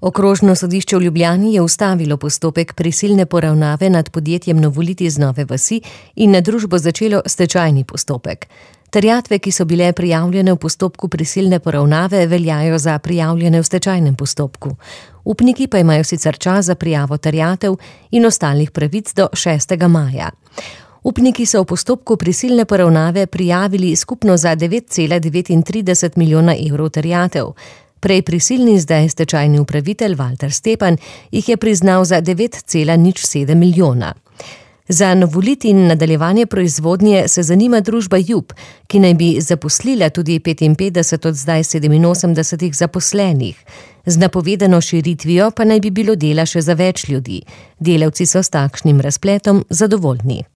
Okrožno sodišče v Ljubljani je ustavilo postopek prisilne poravnave nad podjetjem Novolit iz Nove vasi in na družbo začelo stečajni postopek. Terjatve, ki so bile prijavljene v postopku prisilne poravnave, veljajo za prijavljene v stečajnem postopku. Upniki pa imajo sicer čas za prijavo terjatev in ostalih pravic do 6. maja. Upniki so v postopku prisilne poravnave prijavili skupno za 9,39 milijona evrov terjatev. Prej prisilni, zdaj stečajni upravitelj Valter Stepan jih je priznal za 9,07 milijona. Za Novolit in nadaljevanje proizvodnje se zanima družba Jub, ki naj bi zaposlila tudi 55 od zdaj 87 zaposlenih. Z napovedano širitvijo pa naj bi bilo dela še za več ljudi. Delavci so s takšnim razpletom zadovoljni.